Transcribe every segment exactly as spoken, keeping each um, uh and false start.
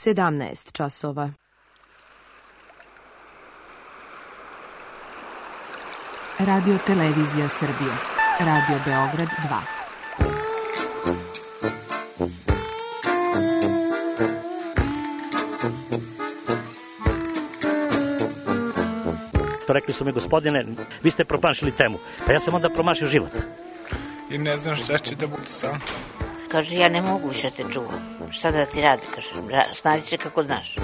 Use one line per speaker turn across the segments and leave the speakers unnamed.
sedamnaest časova. Radio Televizija Srbije. Radio Beograd dva.
Rekli su mi, gospodine, vi ste promašili temu. Pa ja sam onda promašio život.
I ne znam šta će da bude sam.
Kaže, ja ne mogu više te čuvam. Šta da ti radi, kaže, snađi se kako znaš.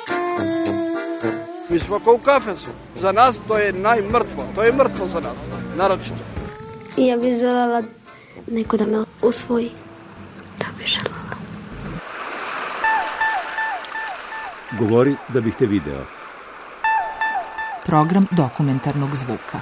Mi smo kao u kafesu. Za nas to je najmrtvo. To je mrtvo za nas, naročito.
Ja bih željela neko da me usvoji. To bih željela.
Govori da bih te video.
Program dokumentarnog zvuka.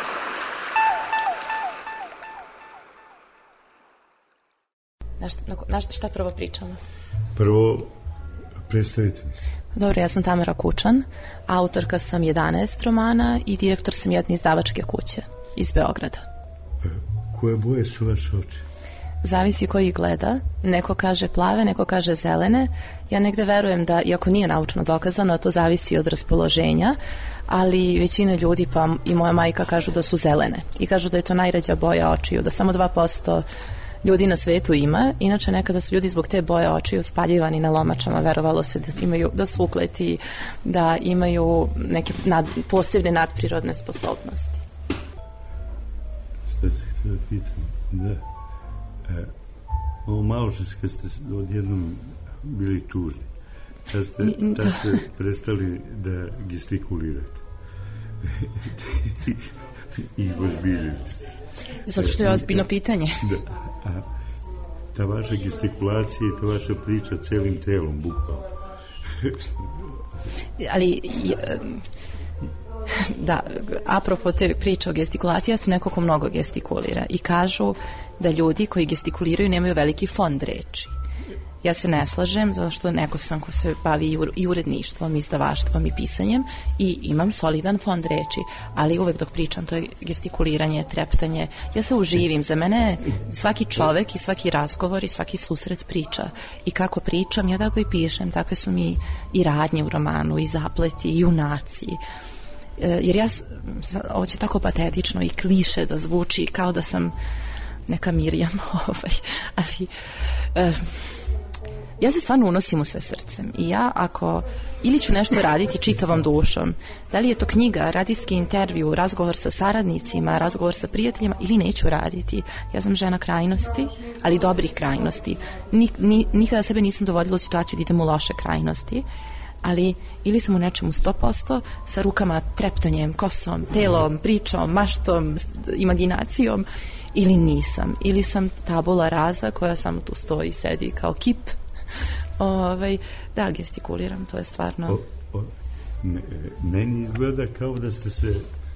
Na šta, na šta prvo pričamo?
Prvo, predstavite mi se.
Dobro, ja sam Tamara Kučan, autorka sam jedanaest romana i direktor sam jedne izdavačke kuće iz Beograda.
E, koje boje su vaše oči?
Zavisi ko ih gleda. Neko kaže plave, neko kaže zelene. Ja negde verujem da, iako nije naučno dokazano, to zavisi od raspoloženja, ali većina ljudi, pa i moja majka, kažu da su zelene. I kažu da je to najređa boja očiju, da samo dva posto ljudi na svetu ima. Inače, nekada su ljudi zbog te boje očiju spaljivani na lomačama. Verovalo se da imaju, da su ukleti, da imaju neke nad, posebne nadprirodne sposobnosti.
Šta se htio da pitam? Da. E, ovo malo što kad ste odjednom bili tužni, tad ste, tad ste prestali da gestikulirate. I ozbiljili ste.
Zato što je ozbiljno pitanje.
Da. A ta vaša gestikulacija i ta vaša priča celim telom, bukvalno.
Ali, da, apropo te priče o gestikulaciji, ja sam neko ko mnogo gestikulira i kažu da ljudi koji gestikuliraju nemaju veliki fond reči. Ja se ne slažem, zato što neko sam ko se bavi i uredništvom, i izdavaštvom i pisanjem i imam solidan fond reči, ali uvek dok pričam to je gestikuliranje, treptanje. Ja se uživim, za mene svaki čovek i svaki razgovor i svaki susret priča. I kako pričam, ja tako i pišem, takve su mi i radnje u romanu, i zapleti, i junaci. Jer ja, ovo će tako patetično i kliše da zvuči kao da sam neka Mirjam, ovaj, ali... Uh, ja se stvarno unosim u sve srcem i ja ako ili ću nešto raditi čitavom dušom, da li je to knjiga, radijski intervju, razgovor sa saradnicima, razgovor sa prijateljima, ili neću raditi. Ja sam žena krajnosti, ali dobrih krajnosti. Nik, ni, nikada sebe nisam dovodila u situaciju da idem u loše krajnosti, ali ili sam u nečemu sto posto sa rukama, treptanjem, kosom, telom, pričom, maštom, imaginacijom, ili nisam. Ili sam tabula rasa koja samo tu stoji, sedi kao kip. Ovaj, da, gestikuliram, to je stvarno... O, o,
me, meni izgleda kao da ste se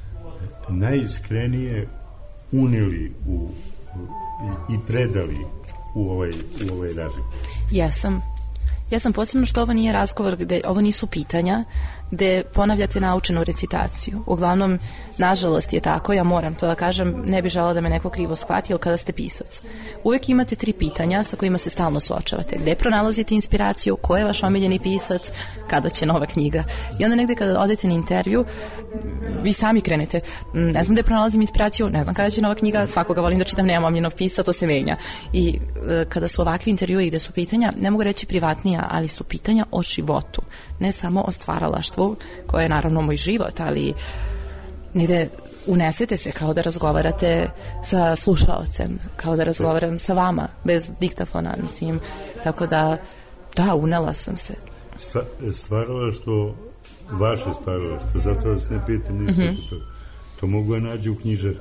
najiskrenije unili u, u, i predali u ovaj, u ovaj razgovor.
Jesam. Ja sam posebno što ovo nije razgovor, gde ovo nisu pitanja, gde ponavljate naučenu recitaciju. Uglavnom, nažalost je tako, ja moram to da kažem, ne bi žela da me neko krivo shvati, ali kada ste pisac. Uvek imate tri pitanja sa kojima se stalno suočavate. Gde pronalazite inspiraciju, ko je vaš omiljeni pisac, kada će nova knjiga. I onda negde kada odete na intervju, vi sami krenete, ne znam gde pronalazim inspiraciju, ne znam kada će nova knjiga, svakoga volim da čitam, nemam omiljenog pisca, to se menja. I e, kada su ovakvi intervjui gde su pitanja, ne mogu reći privatnija, ali su pitanja o životu, ne samo o stvaralaštvu, koje je naravno moj život, ali negde unesete se kao da razgovarate sa slušaocem, kao da razgovaram sa vama, bez diktafona, mislim, tako da, da, unela sam se.
Stva, stvaralaštvo, vaše stvaralaštvo, zato vas ne pitam ništa, mm-hmm. to, to mogu ja nađi u knjižari.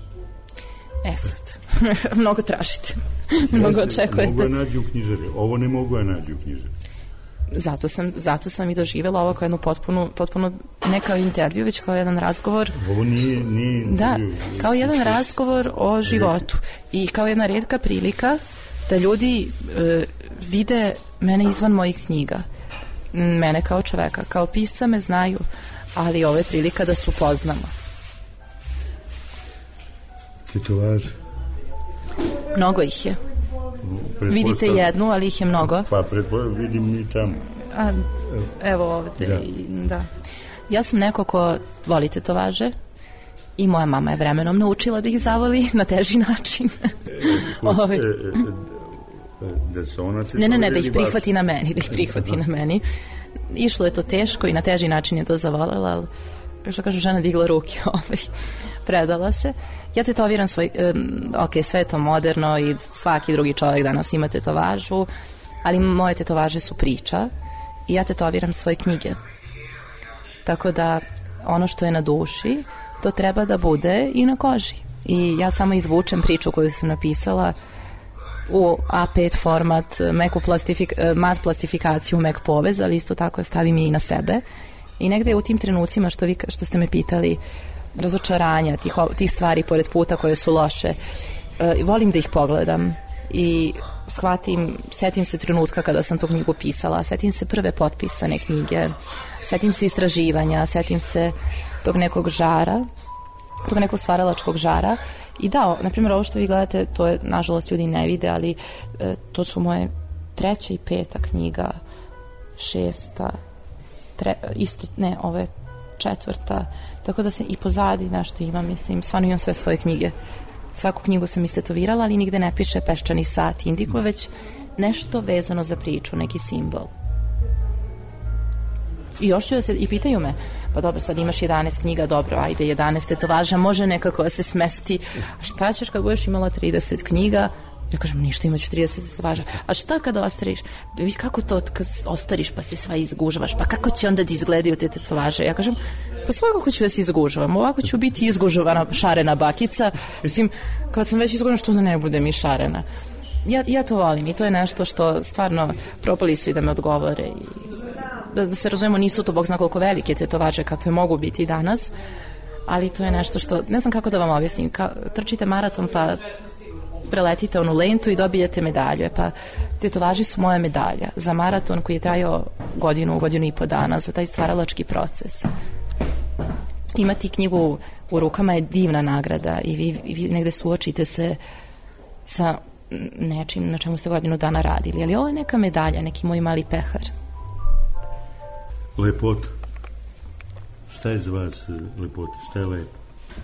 E sad, mnogo tražite, mnogo očekujete.
Mogu ja nađi u knjižari, ovo ne mogu ja nađi u knjižari.
Zato sam, zato sam i doživjela ovo kao jednu potpuno, potpuno ne kao intervju, već kao jedan razgovor.
Ovo nije, nije intervju.
Da, kao jedan razgovor o životu i kao jedna retka prilika da ljudi e, vide mene izvan mojih knjiga. Mene kao čoveka, kao pisca me znaju, ali ovo je prilika da se upoznamo.
Tetovaže?
Mnogo ih je. Vidite jednu, ali ih je mnogo.
Pa predpostavljam, vidim i tamo.
A, evo ovde, da. da. Ja sam neko ko voli tetovaže i moja mama je vremenom naučila da ih zavoli na teži način. Ove.
Da se ona
ne, ne, ne, da ih prihvati na meni, da ih prihvati na meni. Išlo je to teško i na teži način je to zavolela, ali što kažu, žena digla ruke, ovaj, predala se. Ja tetoviram svoj, um, ok, sve je to moderno i svaki drugi čovjek danas ima tetovažu, ali moje tetovaže su priča i ja tetoviram svoje knjige. Tako da ono što je na duši, to treba da bude i na koži. I ja samo izvučem priču koju sam napisala u A pet format, meku plastifik, mat plastifikaciju, mek povez, ali isto tako stavim i na sebe. I negde u tim trenucima što, vi, što ste me pitali, razočaranja, tih, tih stvari pored puta koje su loše, volim da ih pogledam i shvatim, setim se trenutka kada sam tu knjigu pisala, setim se prve potpisane knjige, setim se istraživanja, setim se tog nekog žara, tog nekog stvaralačkog žara. I da, na primjer, ovo što vi gledate, to je, nažalost, ljudi ne vide, ali e, to su moje treća i peta knjiga, šesta, tre, isto, ne, ovo je četvrta, tako da se i pozadi nešto imam, mislim, stvarno imam sve svoje knjige. Svaku knjigu sam istetovirala, ali nigde ne piše peščani sat Indiko, već nešto vezano za priču, neki simbol. I još ću da se, i pitaju me, pa dobro, sad imaš jedanaest knjiga, dobro, ajde, jedanaest tetovaža, može nekako da se smesti. A šta ćeš kad budeš imala trideset knjiga? Ja kažem, ništa, imaću trideset tetovaža. A šta kada ostariš? Kako to kad ostariš pa se sva izgužavaš? Pa kako će onda da izgledaju te tetovaže? Ja kažem, pa svakako ću da se izgužavam. Ovako ću biti izgužavana šarena bakica. Mislim, kad sam već izgužavana, što da ne bude mi šarena? Ja, ja to volim i to je nešto što stvarno propali su i da me odgovore i Da, da se razumemo, nisu to bog zna koliko velike tetovaže kakve mogu biti danas, ali to je nešto što, ne znam kako da vam objasnim, ka, trčite maraton pa preletite onu lentu i dobijete medalju, pa tetovaži su moja medalja za maraton koji je trajao godinu, godinu i po dana, za taj stvaralački proces. Imati knjigu u rukama je divna nagrada i vi, vi negde suočite se sa nečim na čemu ste godinu dana radili, ali ovo je neka medalja, neki moj mali pehar.
Lepota. Šta je za vas lepota? Šta je lepo?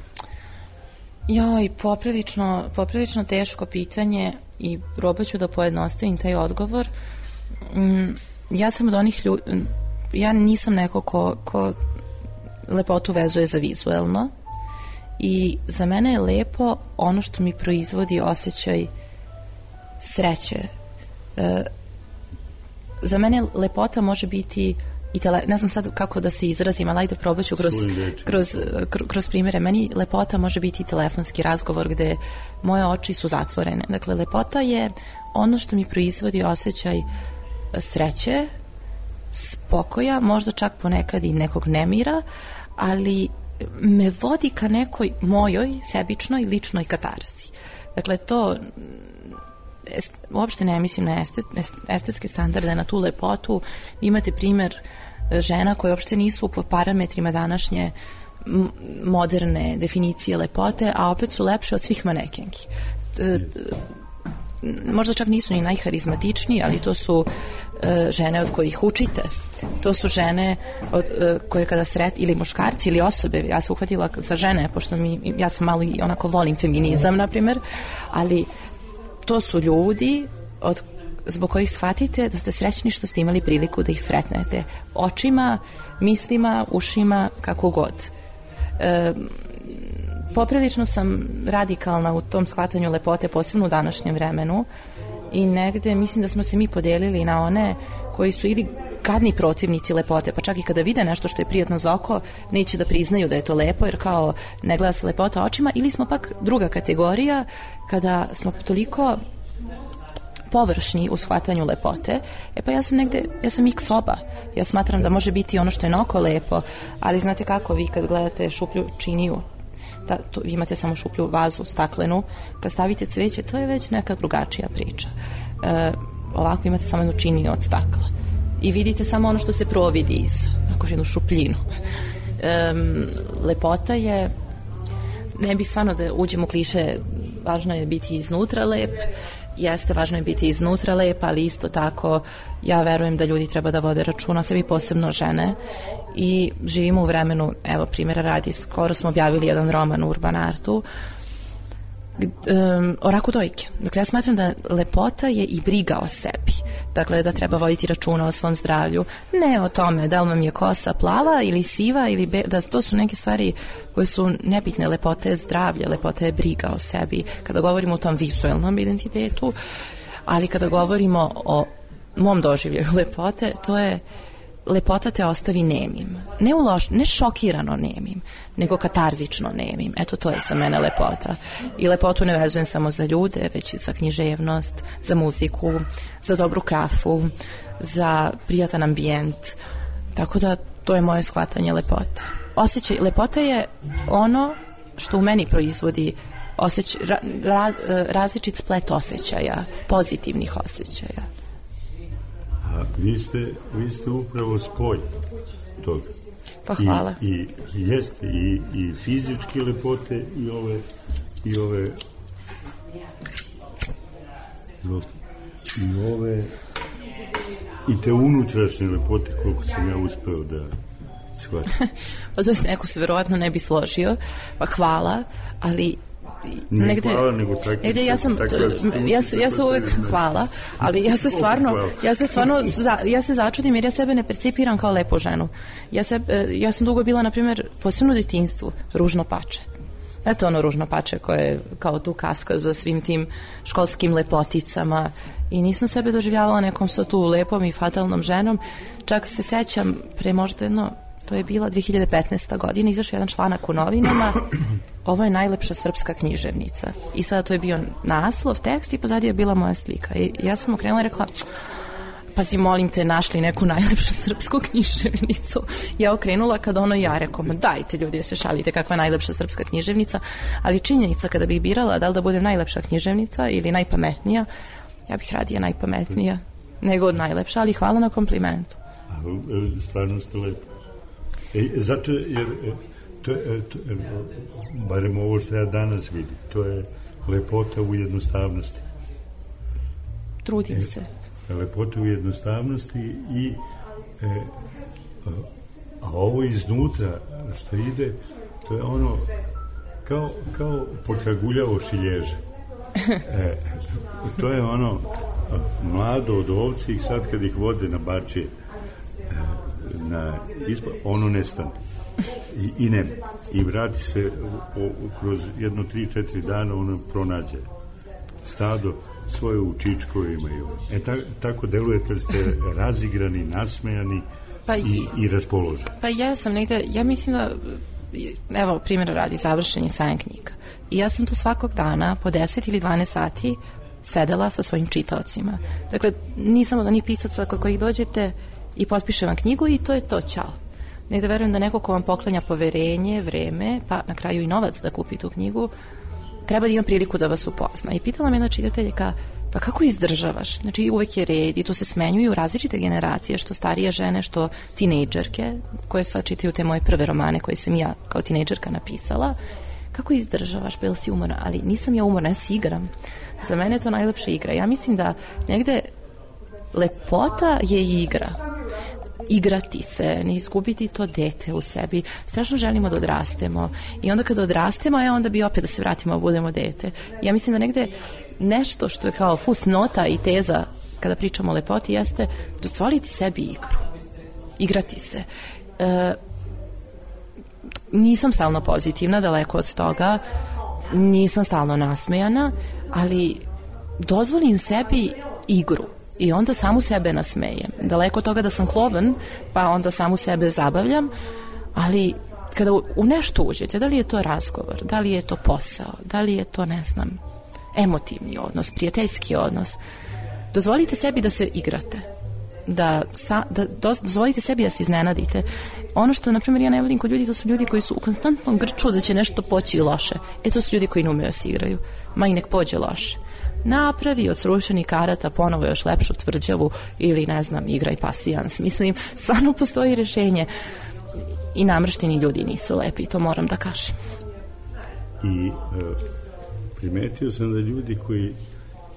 Joj, poprilično, poprilično teško pitanje i probat ću da pojednostavim taj odgovor. Mm, ja sam od onih ljudi, ja nisam neko ko, ko lepotu vezuje za vizuelno i za mene je lepo ono što mi proizvodi osjećaj sreće. E, za mene lepota može biti i tele, ne znam sad kako da se izrazim, ali ajde probat ću kroz, kroz, kroz primjere. Meni lepota može biti i telefonski razgovor gde moje oči su zatvorene. Dakle, lepota je ono što mi proizvodi osjećaj sreće, spokoja, možda čak ponekad i nekog nemira, ali me vodi ka nekoj mojoj sebičnoj ličnoj katarzi. Dakle, to uopšte ne mislim na estetske standarde, na tu lepotu. Imate primer žena koje uopšte nisu po parametrima današnje moderne definicije lepote, a opet su lepše od svih manekenki. Možda čak nisu ni najharizmatičniji, ali to su žene od kojih učite. To su žene od, koje kada sret, ili muškarci ili osobe, ja sam uhvatila za žene, pošto mi, ja sam malo i onako volim feminizam, na primjer, ali to su ljudi od, zbog kojih shvatite da ste srećni što ste imali priliku da ih sretnete. Očima, mislima, ušima, kako god. E, poprilično sam radikalna u tom shvatanju lepote, posebno u današnjem vremenu, i negde mislim da smo se mi podelili na one koji su ili gadni protivnici lepote, pa čak i kada vide nešto što je prijatno za oko, neće da priznaju da je to lepo, jer kao ne gleda se lepota očima, ili smo pak druga kategorija kada smo toliko površni u shvatanju lepote. E pa ja sam negde, ja sam x oba. Ja smatram da može biti ono što je na oko lepo, ali znate kako, vi kad gledate šuplju činiju, da, to, vi imate samo šuplju vazu, staklenu, kad stavite cveće, to je već neka drugačija priča. E, ovako imate samo jednu činiju od stakla i vidite samo ono što se providi iz, ako jednu šupljinu. E, lepota je, ne bi stvarno da uđemo u kliše, važno je biti iznutra lep, jeste važno je biti iznutra lepa, ali isto tako ja verujem da ljudi treba da vode računa o sebi, posebno žene, i živimo u vremenu, evo primjera radi, skoro smo objavili jedan roman u Urban Artu um, o raku dojke. Dakle, ja smatram da lepota je i briga o sebi. Dakle, da treba voditi računa o svom zdravlju. Ne o tome da li vam je kosa plava ili siva, ili be, da to su neke stvari koje su nebitne. Lepota je zdravlje, lepota je briga o sebi. Kada govorimo o tom vizualnom identitetu, ali kada govorimo o mom doživljaju lepote, to je lepota te ostavi nemim. Ne, ulož, ne šokirano nemim, nego katarzično nemim. Eto, to je za mene lepota. I lepotu ne vezujem samo za ljude, već i za književnost, za muziku, za dobru kafu, za prijatan ambijent. Tako da, to je moje shvatanje lepote. Osjećaj, lepota je ono što u meni proizvodi osjeć, ra, raz, različit splet osjećaja, pozitivnih osjećaja.
A vi ste, vi ste upravo spoj toga.
Pa hvala.
I, i jeste i, i fizičke lepote i ove i ove i ove i te unutrašnje lepote, koliko sam ja uspeo da shvatim.
Pa to neko se verovatno ne bi složio, pa hvala, ali
Nije
negde,
hvala, nego takvi,
negde ja sam,
takva,
ja, ja sam uvek hvala, ali ja se stvarno, ja se stvarno, ja se začudim jer ja sebe ne percipiram kao lepu ženu. Ja, se, ja sam dugo bila, na primjer, posebno u djetinjstvu, ružno pače. Eto ono ružno pače koje je kao tu kaska za svim tim školskim lepoticama i nisam sebe doživljavala nekom sa tu lepom i fatalnom ženom. Čak se sećam, pre možda jedno, to je bila dve hiljade petnaesta. godina, izašao jedan članak u novinama, ovo je najlepša srpska književnica. I sada to je bio naslov, tekst i pozadije je bila moja slika. I ja sam okrenula i rekla, pazi, molim te, našli neku najlepšu srpsku književnicu. Ja okrenula kad ono ja rekao, ma dajte ljudi da se šalite, kakva je najlepša srpska književnica. Ali činjenica kada bih birala da li da budem najlepša književnica ili najpametnija, ja bih radije najpametnija nego od najlepša, ali hvala na komplimentu.
Stvarno ste lepo. E, zato jer to je, to, barem ovo što ja danas vidim, to je lepota u jednostavnosti.
Trudim e, se.
Lepota u jednostavnosti i e, a, a ovo iznutra što ide, to je ono kao, kao potraguljavo šilježe. E, to je ono mlado od ovci, sad kad ih vode na bačije na ispod, ono nestane i, i nema i vrati se o, o, kroz jedno tri četiri dana ono pronađe stado svoje u čičkovima i, e, ta, tako deluje kad ste razigrani, nasmejani pa i, i raspoloženi.
Pa ja sam negde, ja mislim da evo primjera radi završenje sajam knjiga i ja sam tu svakog dana po deset ili dvanaest sati sedela sa svojim čitaocima. Dakle, nisam od onih pisaca kod kojih dođete i potpiše vam knjigu i to je to, čao. Negde verujem da neko ko vam poklanja poverenje, vreme, pa na kraju i novac da kupi tu knjigu, treba da imam priliku da vas upozna. I pitala me jedna čitateljka, pa kako izdržavaš? Znači, uvek je red i tu se smenjuju različite generacije, što starije žene, što tinejdžerke, koje sad čitaju te moje prve romane koje sam ja kao tinejdžerka napisala. Kako izdržavaš? Bili si umorna? Ali nisam ja umorna, ja si igram. Za mene je to najlepša igra. Ja mislim da negde lepota je igra. Igrati se, ne izgubiti to dete u sebi. Strašno želimo da odrastemo. I onda kada odrastemo, je onda bi opet da se vratimo, budemo dete. Ja mislim da negde nešto što je kao fusnota i teza kada pričamo o lepoti jeste dozvoliti sebi igru. Igrati se. E, nisam stalno pozitivna, daleko od toga. Nisam stalno nasmejana, ali dozvolim sebi igru. I onda samu sebe nasmejem. Daleko od toga da sam klovan, pa onda samu sebe zabavljam, ali kada u nešto uđete, da li je to razgovor, da li je to posao, da li je to, ne znam, emotivni odnos, prijateljski odnos, dozvolite sebi da se igrate. Da, sa, da dozvolite sebi da se iznenadite. Ono što, na primjer, ja ne volim kod ljudi, to su ljudi koji su u konstantnom grču da će nešto poći loše. E, to su ljudi koji ne umeju da se igraju. Ma i nek pođe loše. Napravi od srušenih karata ponovo još lepšu tvrđavu ili, ne znam, igraj pasijans. Mislim, stvarno postoji rješenje. I namršteni ljudi nisu lepi, to moram da kažem.
I e, primetio sam da ljudi koji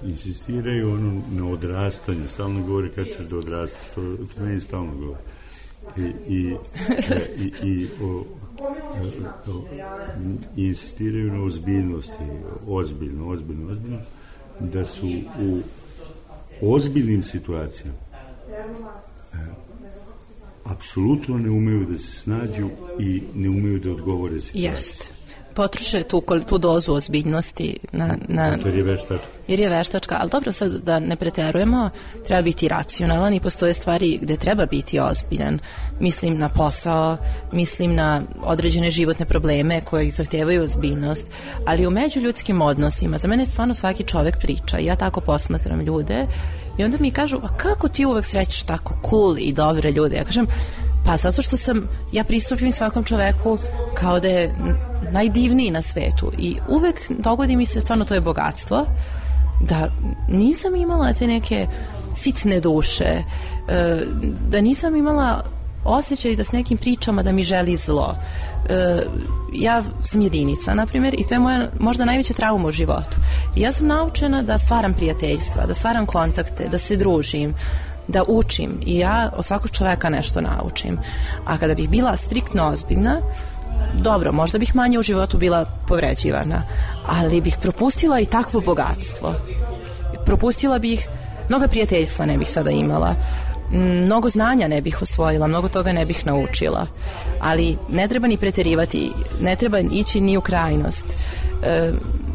insistiraju ono na odrastanju, stalno govori kad ćeš da odrastaš, što meni stalno govori. I, i, i, i, o, o, o, i insistiraju na ozbiljnosti, ozbiljno, ozbiljno, ozbiljno, da su u ozbiljnim situacijama e, apsolutno ne umeju da se snađu i ne umeju da odgovore situaciju.
Jeste. Potroše tu, tu dozu ozbiljnosti na, na,
jer je veštačka.
Jer je veštačka, ali dobro, sad da ne preterujemo, treba biti racionalan i postoje stvari gde treba biti ozbiljan. Mislim na posao, mislim na određene životne probleme koje zahtevaju ozbiljnost, ali u međuljudskim odnosima, za mene stvarno svaki čovek priča i ja tako posmatram ljude i onda mi kažu, a kako ti uvek srećeš tako cool i dobre ljude? Ja kažem, pa zato što sam, ja pristupim svakom čoveku kao da je najdivniji na svetu i uvek dogodi mi se, stvarno to je bogatstvo, da nisam imala te neke sitne duše, da nisam imala osjećaj da s nekim pričama da mi želi zlo. Ja sam jedinica, na primjer, i to je moja možda najveća trauma u životu. I ja sam naučena da stvaram prijateljstva, da stvaram kontakte, da se družim, da učim i ja od svakog čoveka nešto naučim. A kada bih bila striktno ozbiljna, dobro, možda bih manje u životu bila povređivana, ali bih propustila i takvo bogatstvo. Propustila bih, mnogo prijateljstva ne bih sada imala, mnogo znanja ne bih osvojila, mnogo toga ne bih naučila. Ali ne treba ni preterivati, ne treba ići ni u krajnost. E,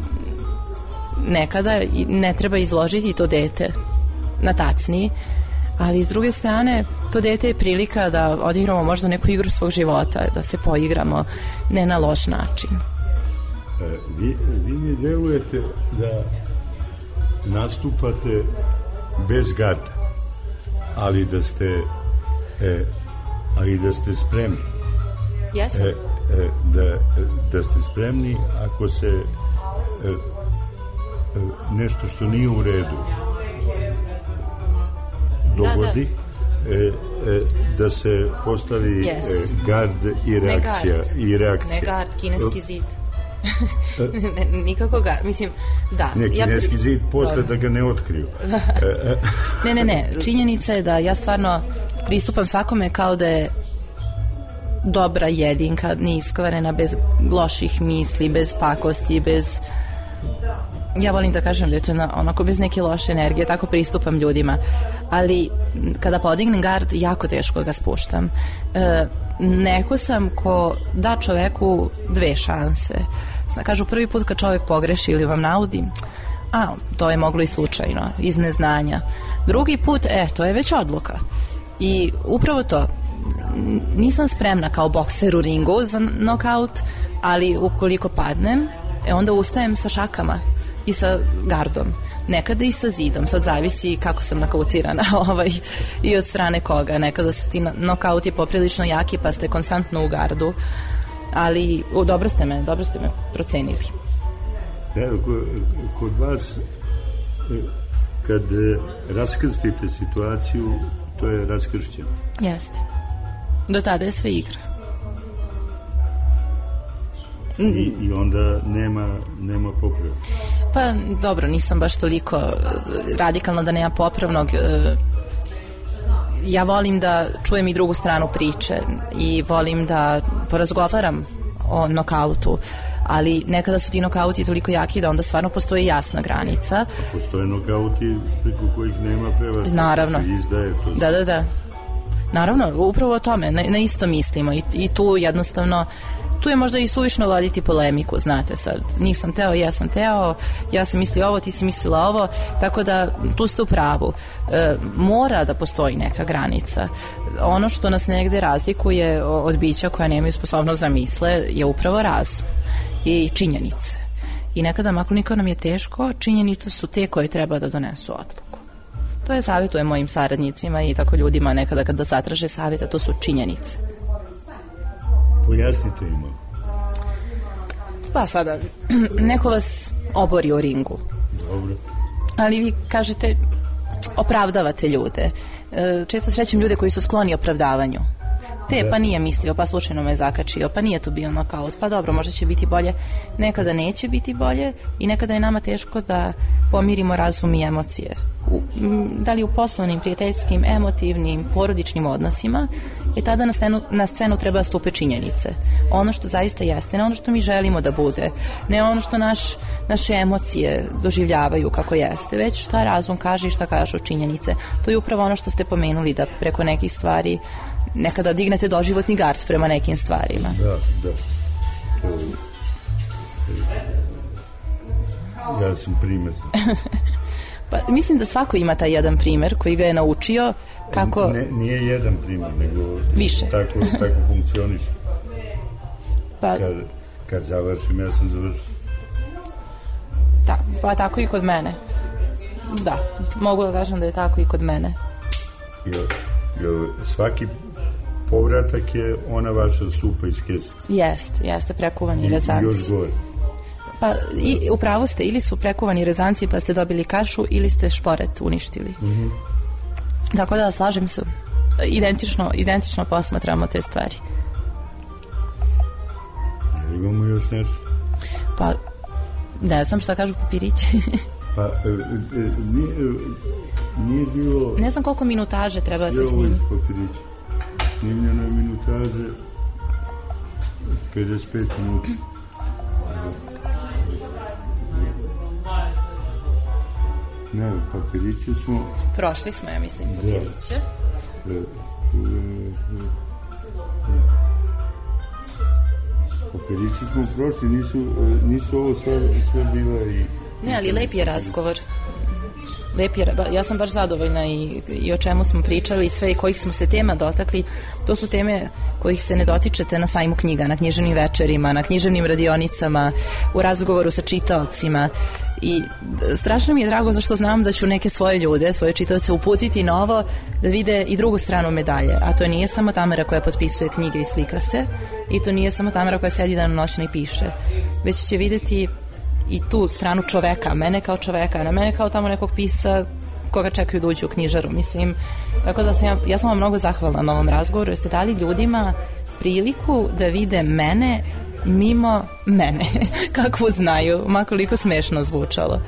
nekada ne treba izložiti to dete na tacni, ali s druge strane to dete je prilika da odigramo možda neku igru svog života, da se poigramo, ne na loš način.
E, vi, vi mi delujete da nastupate bez garda, ali da ste e, ali da ste spremni.
Jesam.
E, e, da, da ste spremni ako se e, e, nešto što nije u redu dogodi, da, da. E, e, da se postavi e, gard i reakcija.
Ne gard,
i reakcija.
ne gard, kineski zid. ne, nikako ga, mislim, da.
Ne, kineski
ja,
zid posle da ga ne otkriju.
ne, ne, ne, činjenica je da ja stvarno pristupam svakome kao da je dobra jedinka, neiskvarena, bez loših misli, bez pakosti, bez... Ja volim da kažem da je to na, onako bez neke loše energije, tako pristupam ljudima, ali kada podignem gard, jako teško ga spuštam. E, neko sam ko da čoveku dve šanse. Kažu prvi put kad čovek pogreši ili vam naudi, a to je moglo i slučajno, iz neznanja. Drugi put, e, to je već odluka. I upravo to, nisam spremna kao bokser u ringu za nokaut, ali ukoliko padnem, e, onda ustajem sa šakama i sa gardom, nekada i sa zidom, sad zavisi kako sam nakautirana ovaj, i od strane koga. Nekada su ti nokauti poprilično jaki pa ste konstantno u gardu, ali o, dobro ste me dobro ste me procenili.
Evo, kod vas kad raskrstite situaciju, to je raskršćeno.
Jeste, do tada je sve igra.
I, i onda nema, nema popravnog.
Pa dobro, nisam baš toliko radikalna da nema popravnog. Ja volim da čujem i drugu stranu priče i volim da porazgovaram o nokautu, ali nekada su ti nokauti toliko jaki da onda stvarno postoji jasna granica.
Postoje nokauti preko kojih nema prevasta.
Naravno.
Izdaje to.
Da, da, da. Naravno, upravo o tome, na, na isto mislimo i, i tu jednostavno tu je možda i suvišno voditi polemiku, znate sad, nisam teo, ja sam teo, ja sam mislio ovo, ti si mislila ovo, tako da tu ste u pravu. E, mora da postoji neka granica. Ono što nas negde razlikuje od bića koja nemaju sposobnost da misle je upravo razum i činjenice. I nekada, makoliko nam je teško, činjenice su te koje treba da donesu odluku. To je savjetujem mojim saradnicima i tako ljudima nekada kada zatraže savjeta, to su činjenice.
Pojasnite ima.
Pa sada, neko vas obori u ringu.
Dobro.
Ali vi kažete, opravdavate ljude. Često srećem ljude koji su skloni opravdavanju. te, pa nije mislio, pa slučajno me zakačio, pa nije to bio nokaut, pa dobro, možda će biti bolje. Nekada neće biti bolje i nekada je nama teško da pomirimo razum i emocije. U, da li u poslovnim, prijateljskim, emotivnim, porodičnim odnosima, i tada na scenu, na scenu treba da stupe činjenice. Ono što zaista jeste, ne ono što mi želimo da bude, ne ono što naš, naše emocije doživljavaju kako jeste, već šta razum kaže i šta kažu činjenice. To je upravo ono što ste pomenuli, da preko nekih stvari nekada dignete doživotni gard prema nekim stvarima.
Da, da. To... Ja sam primjer.
Pa, mislim da svako ima taj jedan primer koji ga je naučio kako...
Ne, nije jedan primer, nego
više.
Tako, tako funkcioniš.
Pa,
kad, kad završim, ja sam završio.
Ta, pa tako i kod mene. Da, mogu da kažem da je tako i kod mene.
Jer, jer svaki povratak je ona vaša supa iz kesice.
Jeste, jeste, prekuvani rezanci.
I još gore.
Pa i, upravo ste, ili su prekuvani rezanci pa ste dobili kašu, ili ste šporet uništili.
Mm-hmm.
Tako da slažem se, identično, identično posmatramo te stvari.
Ja, imamo još nešto?
Pa, ne znam šta kažu papirići.
Pa, e, e, nije, nije bilo...
Ne znam koliko minutaže treba da se snimi.
Sve ovo iz papirića. Snimljeno je minutaže pedeset pet minuta. Ne, papiriće smo...
Prošli smo, ja mislim, papiriće.
Da. E, e, e, papiriće smo prošli, nisu, nisu ovo sve, sve bila i...
Ne, ali lep je razgovor. Lep je, ja sam baš zadovoljna i, i o čemu smo pričali i sve i kojih smo se tema dotakli. To su teme kojih se ne dotičete na sajmu knjiga, na književnim večerima, na književnim radionicama, u razgovoru sa čitaocima. I strašno mi je drago zašto znam da ću neke svoje ljude, svoje čitaoce uputiti na ovo, da vide i drugu stranu medalje. A to nije samo Tamara koja potpisuje knjige i slika se, i to nije samo Tamara koja sedi danonoćno i piše, već će videti i tu stranu čoveka, mene kao čoveka, na mene kao tamo nekog pisa koga čekaju da uđu u knjižaru, mislim. Tako da sam ja, ja sam vam mnogo zahvalna na ovom razgovoru, jer ste dali ljudima priliku da vide mene mimo mene, kakvu znaju, makoliko smešno zvučalo.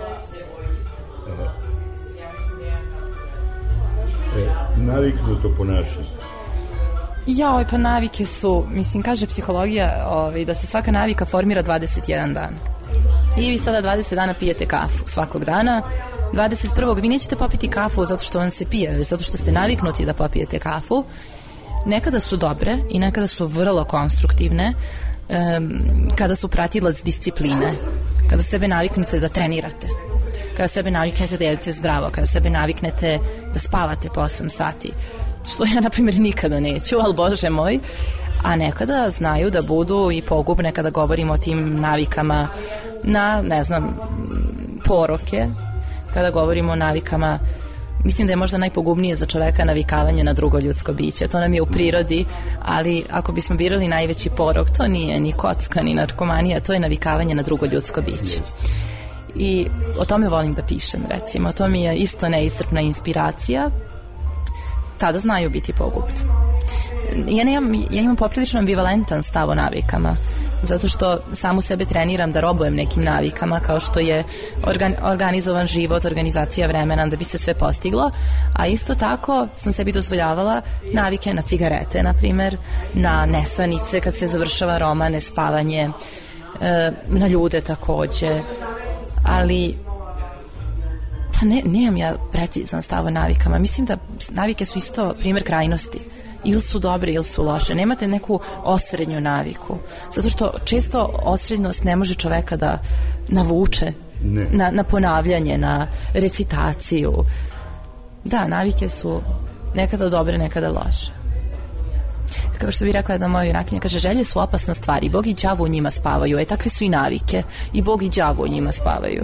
E, e, naviknuto ponašanje.
Joj, pa navike su, mislim, kaže psihologija ovaj, da se svaka navika formira dvadeset jedan dan. I vi sada dvadeset dana pijete kafu svakog dana. dvadeset prvog vi nećete popiti kafu zato što vam se pije, zato što ste naviknuti da popijete kafu. Nekada su dobre i nekada su vrlo konstruktivne, um, kada su pratilac discipline, kada sebe naviknete da trenirate, kada sebe naviknete da jedete zdravo, kada sebe naviknete da spavate po osam sati, što ja, na primjer, nikada neću, ali Bože moj. A nekada znaju da budu i pogubne kada govorimo o tim navikama na, ne znam, poroke, kada govorimo o navikama. Mislim da je možda najpogubnije za čoveka navikavanje na drugo ljudsko biće. To nam je u prirodi, ali ako bismo birali najveći porok, to nije ni kocka, ni narkomanija, to je navikavanje na drugo ljudsko biće. I o tome volim da pišem, recimo. To mi je isto neiscrpna inspiracija. Tada znaju biti pogubne. Ja, nemam, ja imam poprilično ambivalentan stav o navikama, zato što samu sebe treniram da robujem nekim navikama, kao što je organ, organizovan život, organizacija vremena, da bi se sve postiglo, a isto tako sam sebi dozvoljavala navike na cigarete, na primer, na nesanice kad se završava roman, nespavanje, e, na ljude takođe, ali pa ne, nemam ja precizan stav o navikama. Mislim da navike su isto primjer krajnosti. Ili su dobre ili su loše. Nemate neku osrednju naviku. Zato što često osrednost ne može čoveka da navuče na, na ponavljanje, na recitaciju. Da, navike su nekada dobre, nekada loše. Kao što bi rekla jedna moja junakinja, kaže, želje su opasna stvar i Bog i đavo u njima spavaju. E, takve su i navike. I Bog i đavo u njima spavaju.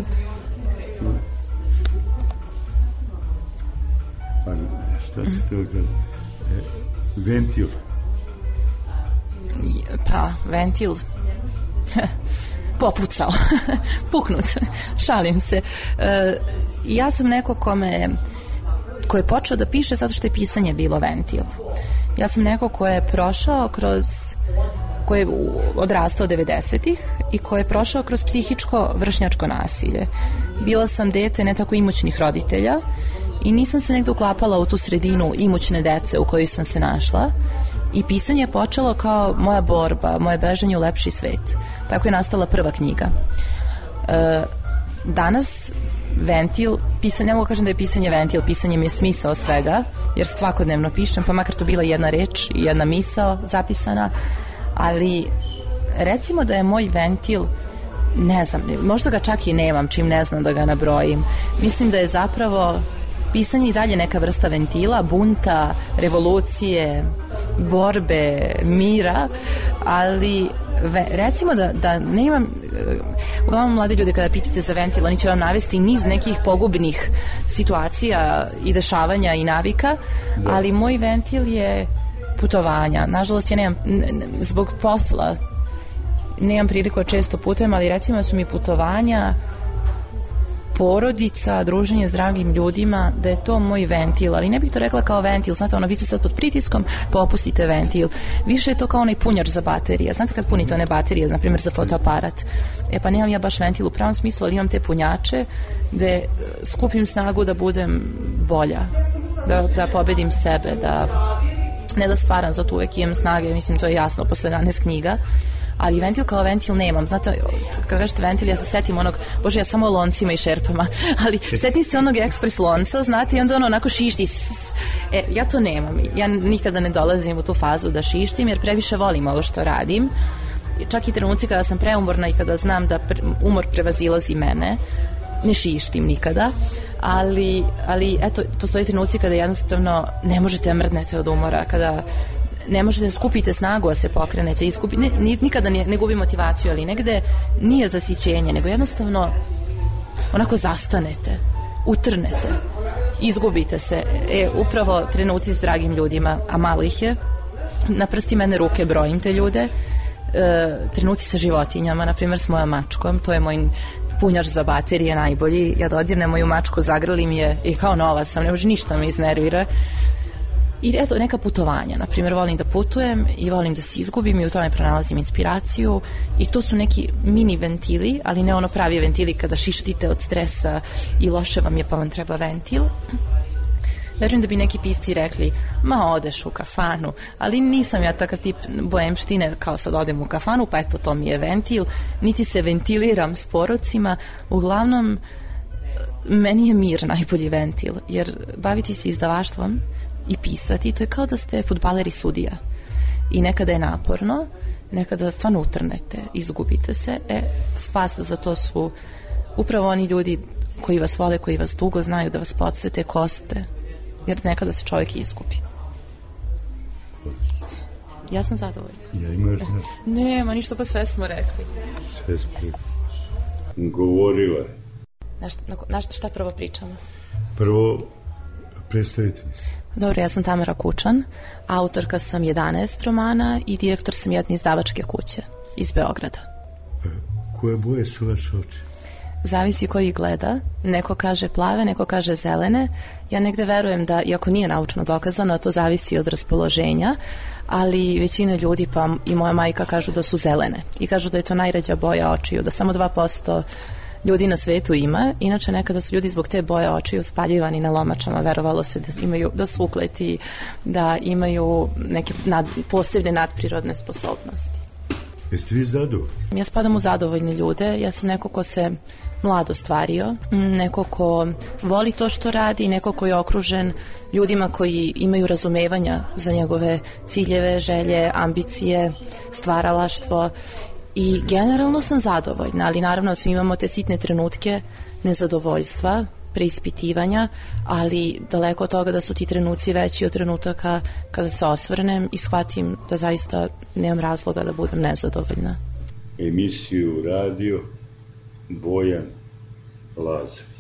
Pa, šta se to kaže? Ventil.
Pa, ventil. Popucao. Puknut. Šalim se. E, ja sam neko kome ko je počeo da piše zato što je pisanje bilo ventil. Ja sam neko ko je prošao kroz, ko je odrastao devedesetih i ko je prošao kroz psihičko vršnjačko nasilje. Bila sam dete ne tako imućnih roditelja i nisam se negde uklapala u tu sredinu imućne dece u kojoj sam se našla i pisanje je počelo kao moja borba, moje bežanje u lepši svet. Tako je nastala prva knjiga. E, danas ventil, pisanje, ne mogu kažem da je pisanje ventil, pisanje mi je smisao svega, jer svakodnevno pišem, pa makar to bila jedna reč i jedna misao zapisana, ali recimo da je moj ventil, ne znam, možda ga čak i nemam čim ne znam da ga nabrojim. Mislim da je zapravo pisanje i dalje neka vrsta ventila, bunta, revolucije, borbe, mira, ali ve, recimo da, da ne imam, uglavnom mlade ljude kada pitate za ventil, oni će vam navesti niz nekih pogubnih situacija i dešavanja i navika, da. Ali moj ventil je putovanja. Nažalost, ja nemam, zbog posla, nemam priliku često putujem, ali recimo su mi putovanja, porodica, druženje s dragim ljudima, da je to moj ventil, ali ne bih to rekla kao ventil, znate, ono, vi ste sad pod pritiskom, pa opustite ventil. Više je to kao onaj punjač za baterije. Znate kad punite one baterije, na primjer za fotoaparat? E pa nemam ja baš ventil u pravom smislu, ali imam te punjače gde skupim snagu da budem bolja, da, da pobedim sebe, da ne da stvaram, zato uvek imam snage, mislim, to je jasno posle jedanaest knjiga, ali ventil kao ventil nemam. Znate, kada kažete ventil, ja se setim onog, bože, ja samo o loncima i šerpama, ali setim se onog ekspres lonca, znate, i onda ono onako šišti. E, ja to nemam. Ja nikada ne dolazim u tu fazu da šištim, jer previše volim ovo što radim. Čak i trenuci kada sam preumorna i kada znam da pre, umor prevazilazi mene, ne šištim nikada, ali, ali eto, postoji trenuci kada jednostavno ne možete mrdnete od umora, kada ne možete da skupite snagu, a se pokrenete i skupi, ne, nikada ne, ne gubi motivaciju, ali negde nije zasićenje, nego jednostavno onako zastanete, utrnete, izgubite se. E, upravo trenuci s dragim ljudima, a malo ih je, na prsti mene ruke brojim te ljude, e, trenuci sa životinjama, na primjer s mojom mačkom, to je moj punjač za baterije najbolji, ja dodirnem moju mačku, zagrlim je i kao nova sam, ne može ništa me iznervira. I eto, neka putovanja, na primjer, volim da putujem i volim da se izgubim i u tome pronalazim inspiraciju i to su neki mini ventili, ali ne ono pravi ventili kada šištite od stresa i loše vam je pa vam treba ventil. Verujem da bi neki pisci rekli, ma odeš u kafanu, ali nisam ja takav tip boemštine kao sad odem u kafanu, pa eto to mi je ventil, niti se ventiliram s porocima, uglavnom meni je mir najbolji ventil, jer baviti se izdavaštvom i pisati, to je kao da ste fudbaleri sudija i nekada je naporno, nekada stvarno utrnete, izgubite se, e, spas za to su upravo oni ljudi koji vas vole, koji vas dugo znaju da vas podsete ko ste, jer nekada se čovjek izgubi. Ja sam zadovoljna.
Ja imaš nešto?
Nema, ništa, pa sve smo rekli.
Sve smo rekli. Govorila je.
Na šta, na šta prvo pričamo?
Prvo, predstavite mi se.
Dobro, ja sam Tamara Kučan, autorka sam jedanaest romana i direktor sam jedne izdavačke kuće iz Beograda.
E, koje boje su vaše oči?
Zavisi ko ih gleda. Neko kaže plave, neko kaže zelene. Ja negde verujem da, iako nije naučno dokazano, to zavisi od raspoloženja, ali većina ljudi, pa i moja majka, kažu da su zelene. I kažu da je to najređa boja očiju, da samo dva posto ljudi na svetu ima. Inače, nekada su ljudi zbog te boje očiju spaljivani na lomačama. Verovalo se da imaju, da su ukleti, da imaju neke nad, posebne nadprirodne sposobnosti.
Jeste vi zadovoljni?
Ja spadam u zadovoljne ljude. Ja sam neko ko se mlado stvario, neko ko voli to što radi, neko ko je okružen ljudima koji imaju razumevanja za njegove ciljeve, želje, ambicije, stvaralaštvo. I generalno sam zadovoljna, ali naravno svi imamo te sitne trenutke nezadovoljstva, preispitivanja, ali daleko od toga da su ti trenuci veći od trenutaka kada se osvrnem i shvatim da zaista nemam razloga da budem nezadovoljna.
Emisiju radio Bojan Lazović.